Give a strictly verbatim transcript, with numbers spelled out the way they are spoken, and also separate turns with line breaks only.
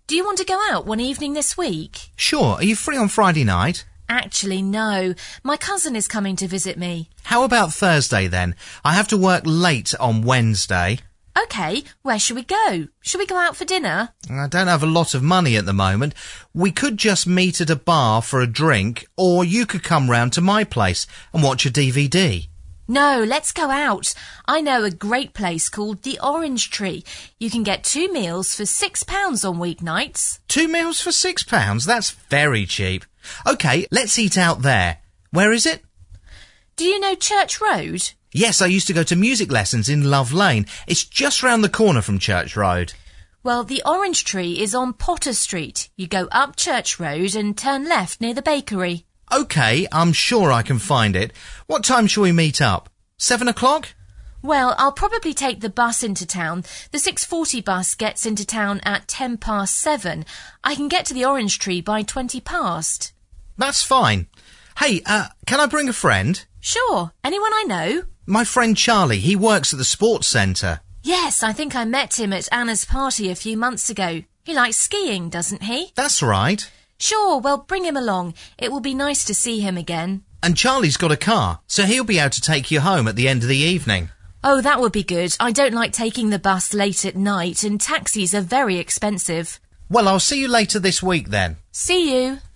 Do you want to go out one evening this week?
Sure. Are you free on Friday night?
Actually, no. My cousin is coming to visit me.
How about Thursday then? I have to work late on Wednesday.
OK, where shall we go? Shall we go out for dinner?
I don't have a lot of money at the moment. We could just meet at a bar for a drink, or you could come round to my place and watch a D V D.
No, let's go out. I know a great place called the Orange Tree. You can get two meals for six pounds on weeknights.
Two meals for six pounds? That's very cheap. OK, let's eat out there. Where is it?
Do you know Church Road?
Yes, I used to go to music lessons in Love Lane. It's just round the corner from Church Road.
Well, the Orange Tree is on Potter Street. You go up Church Road and turn left near the bakery.
OK, I'm sure I can find it. What time shall we meet up? Seven o'clock?
Well, I'll probably take the bus into town. The six forty bus gets into town at ten past seven. I can get to the Orange Tree by twenty past.
That's fine. Hey, uh, can I bring a friend?
Sure. Anyone I know?
My friend Charlie. He works at the sports centre.
Yes, I think I met him at Anna's party a few months ago. He likes skiing, doesn't he?
That's right.
Sure, well, bring him along. It will be nice to see him again.
And Charlie's got a car, so he'll be able to take you home at the end of the evening.
Oh, that would be good. I don't like taking the bus late at night, and taxis are very expensive.
Well, I'll see you later this week then.
See you.